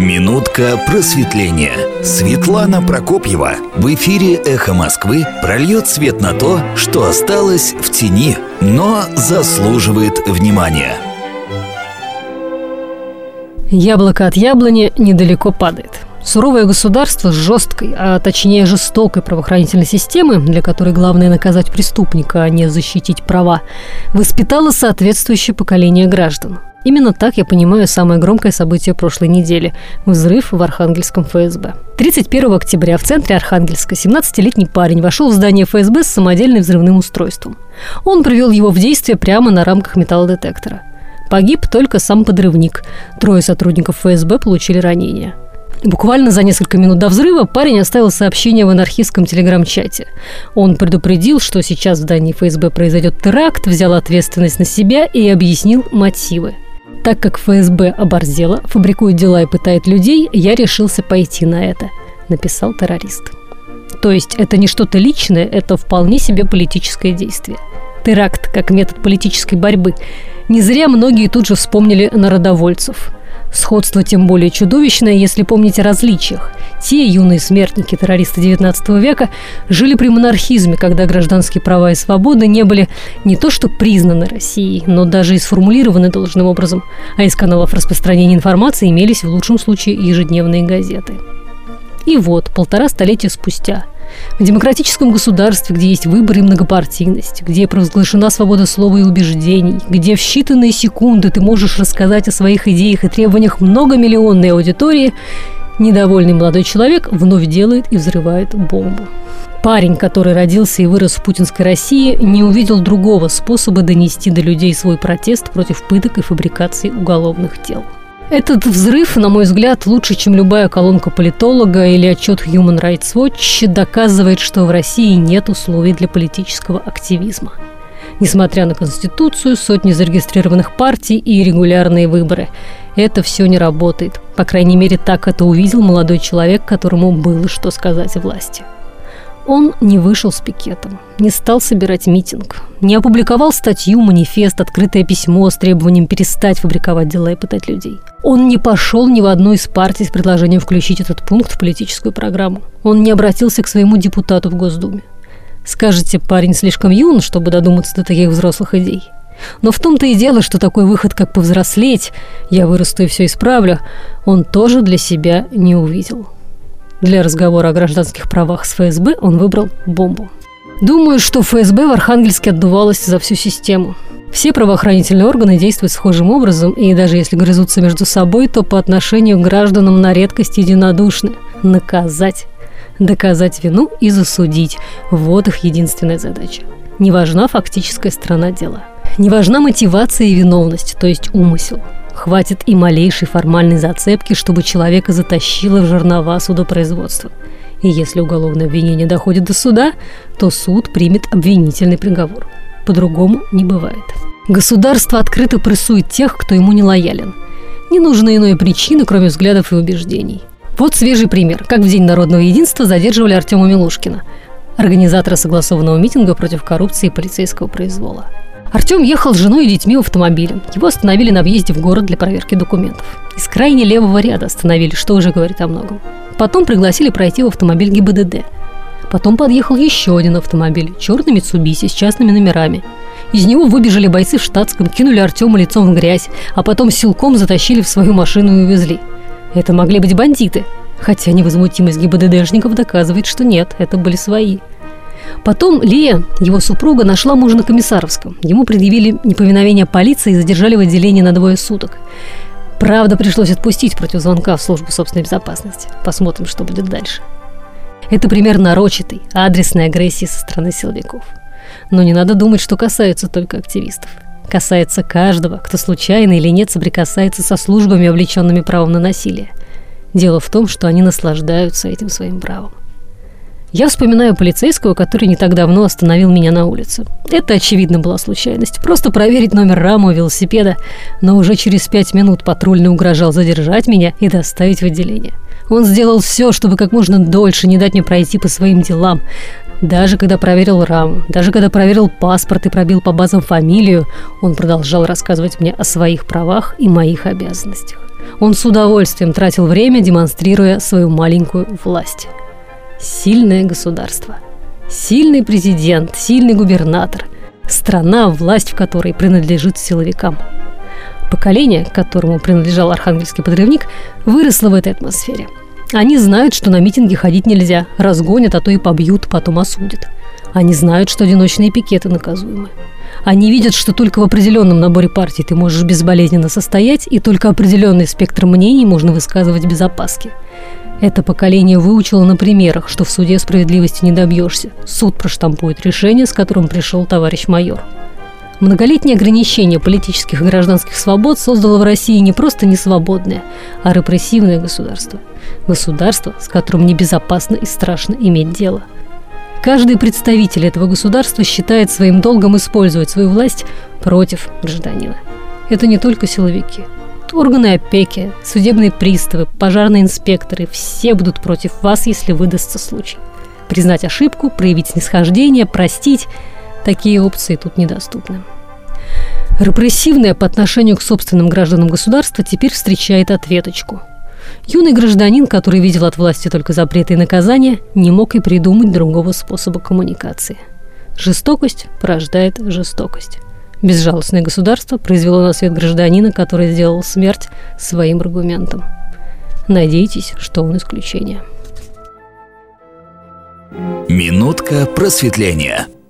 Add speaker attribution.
Speaker 1: Минутка просветления. Светлана Прокопьева в эфире «Эхо Москвы» прольет свет на то, что осталось в тени, но заслуживает внимания.
Speaker 2: Яблоко от яблони недалеко падает. Суровое государство с жесткой, а точнее жестокой правоохранительной системой, для которой главное наказать преступника, а не защитить права, воспитало соответствующее поколение граждан. Именно так я понимаю самое громкое событие прошлой недели – взрыв в Архангельском ФСБ. 31 октября в центре Архангельска 17-летний парень вошел в здание ФСБ с самодельным взрывным устройством. Он привел его в действие прямо на рамках металлодетектора. Погиб только сам подрывник. 3 сотрудников ФСБ получили ранения. Буквально за несколько минут до взрыва парень оставил сообщение в анархистском телеграм-чате. Он предупредил, что сейчас в здании ФСБ произойдет теракт, взял ответственность на себя и объяснил мотивы. Так как ФСБ оборзела, фабрикует дела и пытает людей, я решился пойти на это, написал террорист. То есть это не что-то личное, это вполне себе политическое действие. Теракт как метод политической борьбы. Не зря многие тут же вспомнили народовольцев. Сходство тем более чудовищное, если помнить о различиях. Те юные смертники, террористы XIX века, жили при монархизме, когда гражданские права и свободы не были не то что признаны Россией, но даже и сформулированы должным образом, а из каналов распространения информации имелись в лучшем случае ежедневные газеты. И вот, 1,5 столетия спустя, в демократическом государстве, где есть выборы и многопартийность, где провозглашена свобода слова и убеждений, где в считанные секунды ты можешь рассказать о своих идеях и требованиях многомиллионной аудитории, недовольный молодой человек вновь делает и взрывает бомбу. Парень, который родился и вырос в путинской России, не увидел другого способа донести до людей свой протест против пыток и фабрикации уголовных дел. Этот взрыв, на мой взгляд, лучше, чем любая колонка политолога или отчет Human Rights Watch, доказывает, что в России нет условий для политического активизма. Несмотря на Конституцию, сотни зарегистрированных партий и регулярные выборы, это все не работает. По крайней мере, так это увидел молодой человек, которому было что сказать власти. Он не вышел с пикетом, не стал собирать митинг, не опубликовал статью, манифест, открытое письмо с требованием перестать фабриковать дела и пытать людей. Он не пошел ни в одну из партий с предложением включить этот пункт в политическую программу. Он не обратился к своему депутату в Госдуме. Скажете, парень слишком юн, чтобы додуматься до таких взрослых идей. Но в том-то и дело, что такой выход, как повзрослеть, я вырасту и все исправлю, он тоже для себя не увидел. Для разговора о гражданских правах с ФСБ он выбрал бомбу. Думаю, что ФСБ в Архангельске отдувалось за всю систему. Все правоохранительные органы действуют схожим образом, и даже если грызутся между собой, то по отношению к гражданам на редкость единодушны. Наказать, доказать вину и засудить – вот их единственная задача. Не важна фактическая сторона дела. Не важна мотивация и виновность, то есть умысел. Хватит и малейшей формальной зацепки, чтобы человека затащило в жернова судопроизводства. И если уголовное обвинение доходит до суда, то суд примет обвинительный приговор. По-другому не бывает. Государство открыто прессует тех, кто ему не лоялен. Не нужны иной причины, кроме взглядов и убеждений. Вот свежий пример, как в День народного единства задерживали Артема Милушкина, организатора согласованного митинга против коррупции и полицейского произвола. Артем ехал с женой и детьми в автомобиле. Его остановили на въезде в город для проверки документов. Из крайне левого ряда остановили, что уже говорит о многом. Потом пригласили пройти в автомобиль ГИБДД. Потом подъехал еще один автомобиль, черный Mitsubishi с частными номерами. Из него выбежали бойцы в штатском, кинули Артема лицом в грязь, а потом силком затащили в свою машину и увезли. Это могли быть бандиты. Хотя невозмутимость ГИБДДшников доказывает, что нет, это были свои. Потом Лия, его супруга, нашла мужа на Комиссаровском. Ему предъявили неповиновение полиции и задержали в отделении на 2 суток. Правда, пришлось отпустить против звонка в службу собственной безопасности. Посмотрим, что будет дальше. Это пример нарочатой, адресной агрессии со стороны силовиков. Но не надо думать, что касается только активистов. Касается каждого, кто случайно или нет соприкасается со службами, облеченными правом на насилие. Дело в том, что они наслаждаются этим своим правом. Я вспоминаю полицейского, который не так давно остановил меня на улице. Это, очевидно, была случайность. Просто проверить номер рамы велосипеда. Но уже через 5 минут патрульный угрожал задержать меня и доставить в отделение. Он сделал все, чтобы как можно дольше не дать мне пройти по своим делам. Даже когда проверил раму, даже когда проверил паспорт и пробил по базам фамилию, он продолжал рассказывать мне о своих правах и моих обязанностях. Он с удовольствием тратил время, демонстрируя свою маленькую власть. Сильное государство. Сильный президент, сильный губернатор. Страна, власть в которой принадлежит силовикам. Поколение, которому принадлежал архангельский подрывник, выросло в этой атмосфере. Они знают, что на митинги ходить нельзя, разгонят, а то и побьют, потом осудят. Они знают, что одиночные пикеты наказуемы. Они видят, что только в определенном наборе партий ты можешь безболезненно состоять, и только определенный спектр мнений можно высказывать без опаски. Это поколение выучило на примерах, что в суде справедливости не добьешься. Суд проштампует решение, с которым пришел товарищ майор. Многолетнее ограничение политических и гражданских свобод создало в России не просто несвободное, а репрессивное государство. Государство, с которым небезопасно и страшно иметь дело. Каждый представитель этого государства считает своим долгом использовать свою власть против гражданина. Это не только силовики. Органы опеки, судебные приставы, пожарные инспекторы – все будут против вас, если выдастся случай. Признать ошибку, проявить снисхождение, простить – такие опции тут недоступны. Репрессивное по отношению к собственным гражданам государства теперь встречает ответочку. Юный гражданин, который видел от власти только запреты и наказания, не мог и придумать другого способа коммуникации. Жестокость порождает жестокость. Безжалостное государство произвело на свет гражданина, который сделал смерть своим аргументом. Надейтесь, что он исключение.
Speaker 1: Минутка просветления.